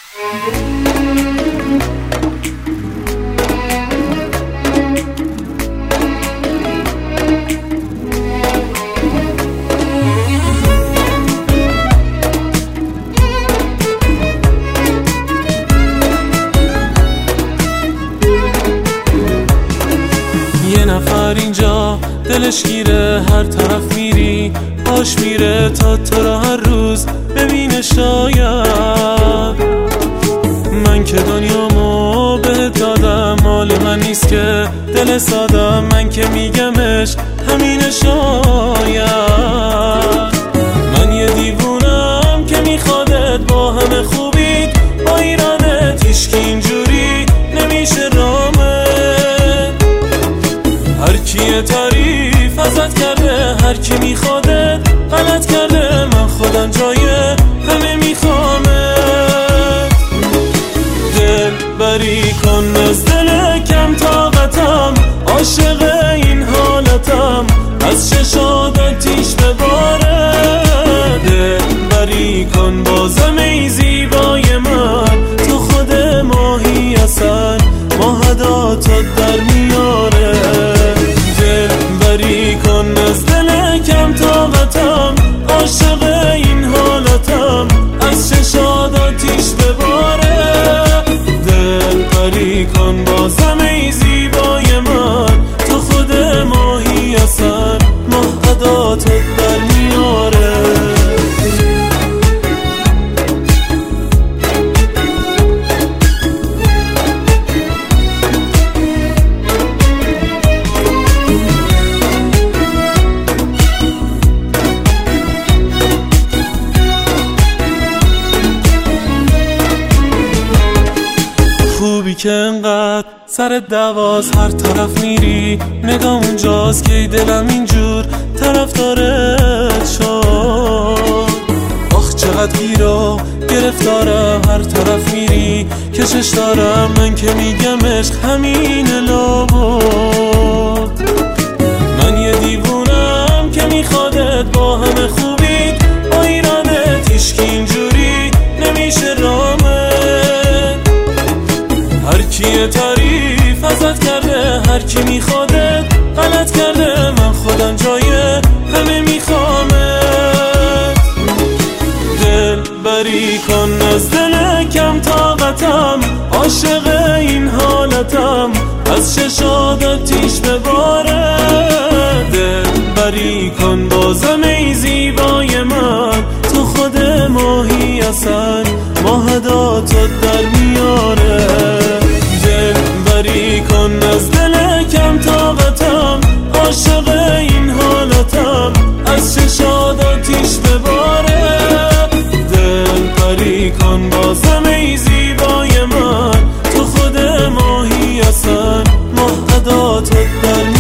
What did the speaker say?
یه نفر اینجا دلش گیره، هر طرف میری باش میره تا تو را هر روز ببینه. شاید من که دنیامو بهت دادم، مال من نیست که دل سادم، من که میگمش همینه. شاید من یه دیوونم که میخوادت، با همه خوبیت با ایرانت، هیچکی اینجوری نمیشه رامت. هر کی تعریف ازت کرده، هر کی میخوادت غلط کرده، من خودم جای همه میخوامت. دل بری کن از دل کم طاقتم، عاشق این حالتم، از چشات آتیش بباره. دل بری کن بازم ای زیبای من، تو خود ماهی اصل ماهداتت در میاره. دل بری کن از دل کم طاقتم، عاشق این حالتم، از چشات آتیش بباره. دل بری کن بازم ای زیبای من، تو خود ماهی اصل ماهداتت در میاره. خوبی که انقدر سر دواز، هر طرف میری نگاه اونجاست که دلم اینجور طرف دارت شد. آخ چقدر گیرو گرفتارم، هر طرف میری کشش دارم، من که میگم عشق همین لابد. من یه دیوونم که میخوادت، با همه خوبیت با ایرانت، هیچکی اینجوری نمیشه رامت. هر کی تعریف ازت کرده، هر کی میخوادت غلط کرده، من خودم جای همه میخوامت. دل بری کن از دل کم طاقتم، عاشق این حالتم، از چشات آتیش بباره. دل بری کن بازم ای زیبای من، تو خود ماهی اصل ماهداتت در میاره. دل بری کن از دل کم طاقتم، عاشق این حالتم، از چشات آتیش بباره. دل بری کن بازم ای زیبای من، تو خود ماهی اصل ماهداتت در